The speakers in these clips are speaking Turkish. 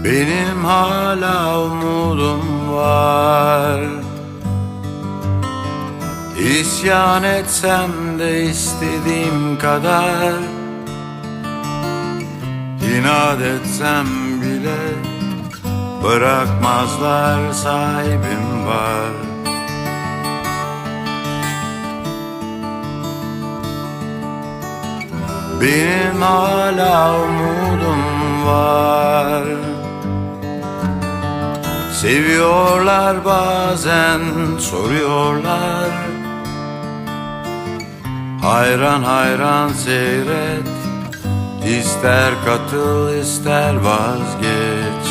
Benim hala umudum var. İsyan etsem de istediğim kadar, İnat etsem bile bırakmazlar, sahibim var. Benim hala umudum var. Seviyorlar bazen, soruyorlar. Hayran hayran seyret, İster katıl ister vazgeç.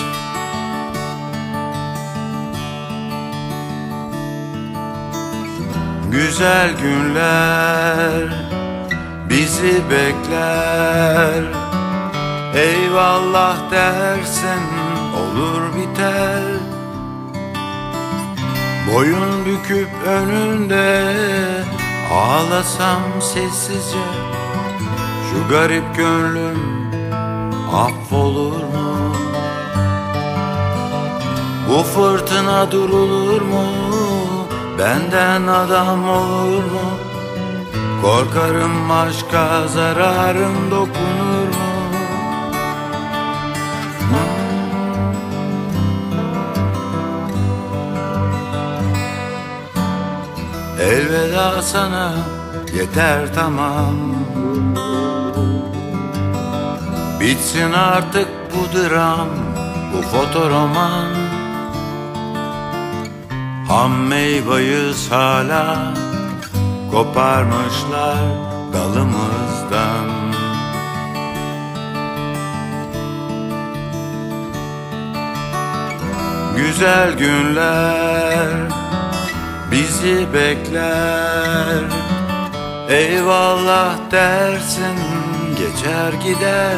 Güzel günler bizi bekler. Eyvallah dersin olur biter. Boyun büküp önünde ağlasam sessizce, şu garip gönlüm affolur mu? Bu fırtına durulur mu? Benden adam olur mu? Korkarım aşka zararım dokunur mu? Elveda sana, yeter tamam. Bitsin artık bu dram, bu fotoroman. Ham meyveyiz hala, koparmışlar dalımızdan. Güzel günler bizi bekler. Eyvallah dersin, geçer gider.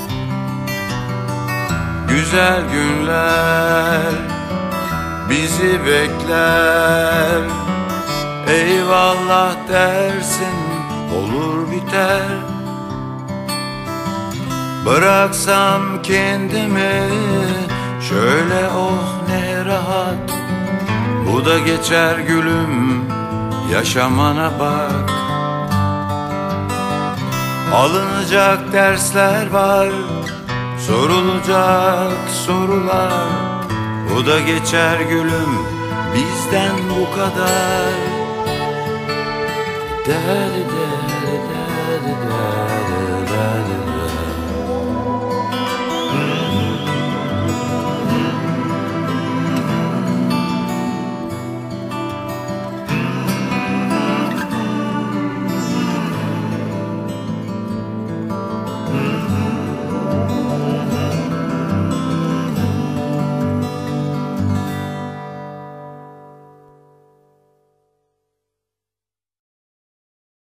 Güzel günler bizi bekler. Eyvallah dersin, olur biter. Bıraksam kendimi şöyle, oh ne rahat. Bu da geçer gülüm, yaşamana bak. Alınacak dersler var, sorulacak sorular. Bu da geçer gülüm, bizden bu kadar.